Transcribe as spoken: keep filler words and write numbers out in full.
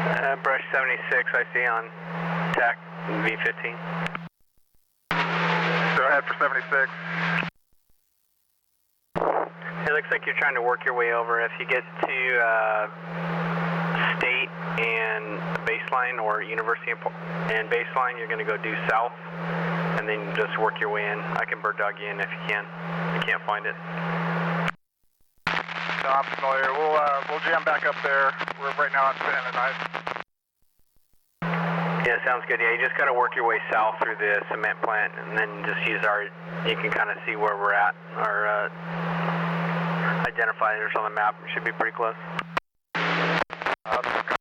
Uh, brush seventy-six, I see on T A C V fifteen. Go ahead for seventy-six. It looks like you're trying to work your way over. If you get to uh, State and Baseline or University and Baseline, you're going to go due south and then just work your way in. I can bird dog you in if you can. You can't find it. No, I'm familiar. We'll uh, we'll jam back up there. We're right now on ten and nine. Yeah, sounds good. Yeah, you just got to work your way south through the cement plant and then just use our, you can kind of see where we're at. Our uh, identifiers on the map should be pretty close. Uh,